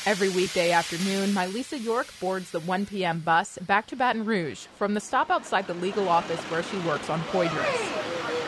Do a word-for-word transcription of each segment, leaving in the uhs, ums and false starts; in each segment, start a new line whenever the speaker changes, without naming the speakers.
Every weekday afternoon, Mylisa York boards the one p.m. bus back to Baton Rouge from the stop outside the legal office where she works on Poydras.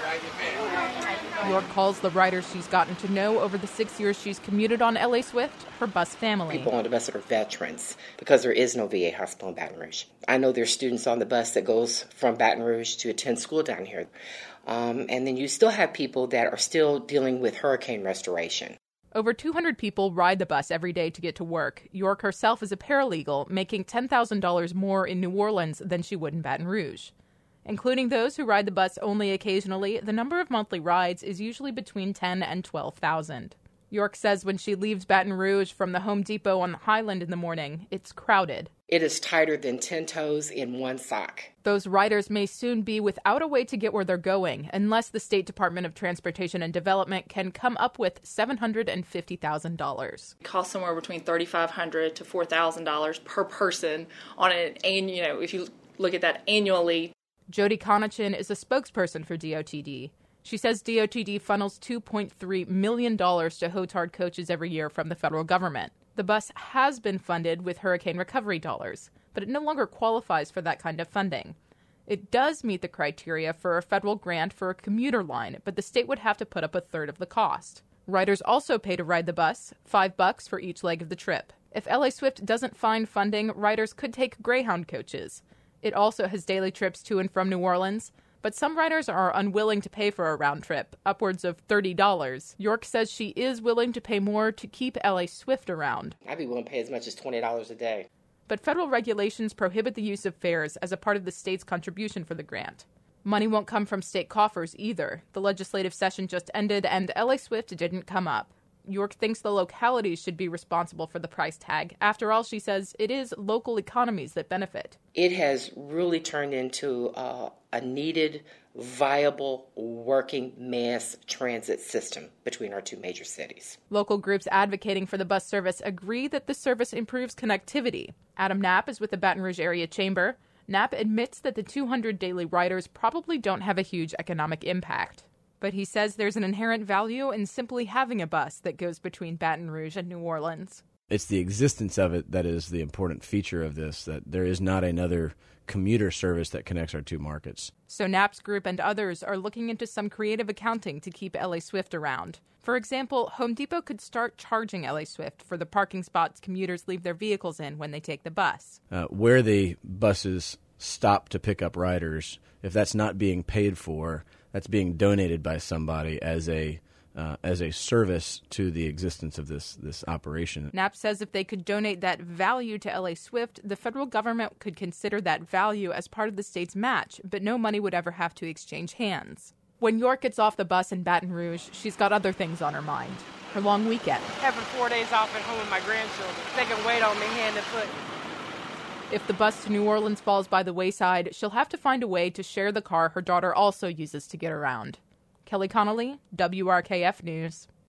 York calls the riders she's gotten to know over the six years she's commuted on L A Swift her bus family.
People on the bus are veterans because there is no V A hospital in Baton Rouge. I know there's students on the bus that goes from Baton Rouge to attend school down here. Um, and then you still have people that are still dealing with hurricane restoration.
Over two hundred people ride the bus every day to get to work. York herself is a paralegal, making ten thousand dollars more in New Orleans than she would in Baton Rouge. Including those who ride the bus only occasionally, the number of monthly rides is usually between ten and twelve thousand. York says when she leaves Baton Rouge from the Home Depot on the Highland in the morning, it's crowded.
It is tighter than ten toes in one sock.
Those riders may soon be without a way to get where they're going unless the State Department of Transportation and Development can come up with seven hundred fifty thousand dollars.
It costs somewhere between three thousand five hundred dollars to four thousand dollars per person on an annual, you know, if you look at that annually.
Jody Conachin is a spokesperson for D O T D. She says D O T D funnels two point three million dollars to Hotard coaches every year from the federal government. The bus has been funded with hurricane recovery dollars, but it no longer qualifies for that kind of funding. It does meet the criteria for a federal grant for a commuter line, but the state would have to put up a third of the cost. Riders also pay to ride the bus, five bucks for each leg of the trip. If L A Swift doesn't find funding, riders could take Greyhound coaches. It also has daily trips to and from New Orleans, but some riders are unwilling to pay for a round trip, upwards of thirty dollars. York says she is willing to pay more to keep L A Swift around.
I'd be willing to pay as much as twenty dollars a day.
But federal regulations prohibit the use of fares as a part of the state's contribution for the grant. Money won't come from state coffers either. The legislative session just ended and L A Swift didn't come up. York thinks the localities should be responsible for the price tag. After all, she says, it is local economies that benefit.
It has really turned into uh, a needed, viable, working mass transit system between our two major cities.
Local groups advocating for the bus service agree that the service improves connectivity. Adam Knapp is with the Baton Rouge Area Chamber. Knapp admits that the two hundred daily riders probably don't have a huge economic impact. But he says there's an inherent value in simply having a bus that goes between Baton Rouge and New Orleans.
It's the existence of it that is the important feature of this, that there is not another commuter service that connects our two markets.
So Knapp's group and others are looking into some creative accounting to keep L A Swift around. For example, Home Depot could start charging L A Swift for the parking spots commuters leave their vehicles in when they take the bus.
Uh, where the buses stop to pick up riders, if that's not being paid for, that's being donated by somebody as a uh, as a service to the existence of this this operation.
Knapp says if they could donate that value to L A Swift, the federal government could consider that value as part of the state's match, but no money would ever have to exchange hands. When York gets off the bus in Baton Rouge, she's got other things on her mind. Her long weekend.
Having four days off at home with my grandchildren. They can wait on me hand and foot.
If the bus to New Orleans falls by the wayside, she'll have to find a way to share the car her daughter also uses to get around. Kelly Connolly, W R K F News.